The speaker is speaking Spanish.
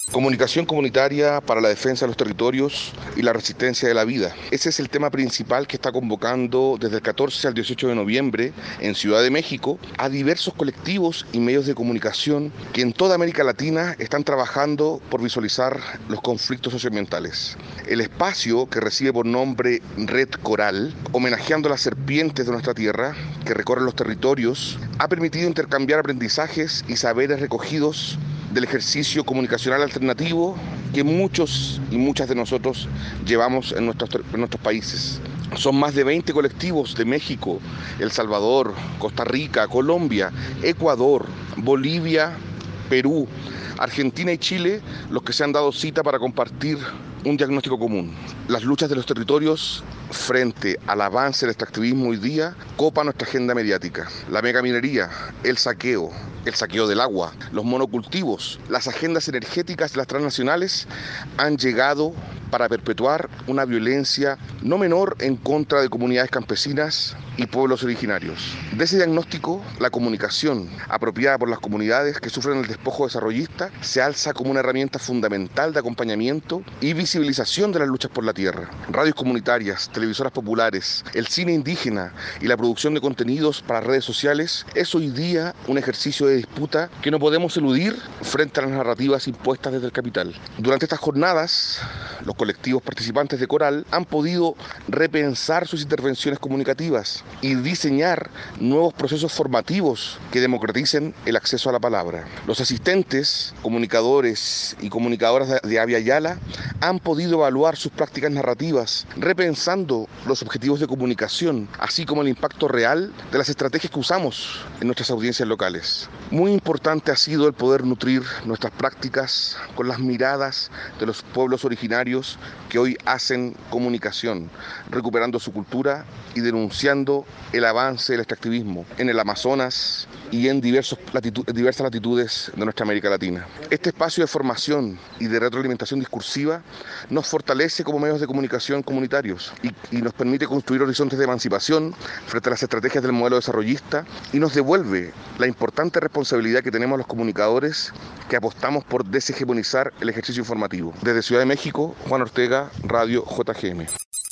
Comunicación comunitaria para la defensa de los territorios y la resistencia de la vida. Ese es el tema principal que está convocando desde el 14 al 18 de noviembre en Ciudad de México a diversos colectivos y medios de comunicación que en toda América Latina están trabajando por visualizar los conflictos socioambientales. El espacio, que recibe por nombre Red Coral, homenajeando a las serpientes de nuestra tierra que recorren los territorios, ha permitido intercambiar aprendizajes y saberes recogidos del ejercicio comunicacional alternativo que muchos y muchas de nosotros llevamos en nuestros países. Son más de 20 colectivos de México, El Salvador, Costa Rica, Colombia, Ecuador, Bolivia, Perú, Argentina y Chile los que se han dado cita para compartir un diagnóstico común. Las luchas de los territorios frente al avance del extractivismo hoy día copa nuestra agenda mediática. La megaminería, el saqueo del agua, los monocultivos, las agendas energéticas de las transnacionales han llegado para perpetuar una violencia no menor en contra de comunidades campesinas y pueblos originarios. De ese diagnóstico, la comunicación apropiada por las comunidades que sufren el despojo desarrollista se alza como una herramienta fundamental de acompañamiento y visibilización de las luchas por la tierra. Radios comunitarias, televisoras populares, el cine indígena y la producción de contenidos para redes sociales es hoy día un ejercicio de disputa que no podemos eludir frente a las narrativas impuestas desde el capital. Durante estas jornadas, los colectivos participantes de Coral han podido repensar sus intervenciones comunicativas y diseñar nuevos procesos formativos que democraticen el acceso a la palabra. Los asistentes, comunicadores y comunicadoras de Avia Yala han podido evaluar sus prácticas narrativas, repensando los objetivos de comunicación, así como el impacto real de las estrategias que usamos en nuestras audiencias locales. Muy importante ha sido el poder nutrir nuestras prácticas con las miradas de los pueblos originarios que hoy hacen comunicación, recuperando su cultura y denunciando el avance del extractivismo en el Amazonas y en diversas latitudes de nuestra América Latina. Este espacio de formación y de retroalimentación discursiva nos fortalece como medios de comunicación comunitarios y nos permite construir horizontes de emancipación frente a las estrategias del modelo desarrollista y nos devuelve la importante responsabilidad que tenemos los comunicadores que apostamos por deshegemonizar el ejercicio informativo. Desde Ciudad de México, Juan Ortega, Radio JGM.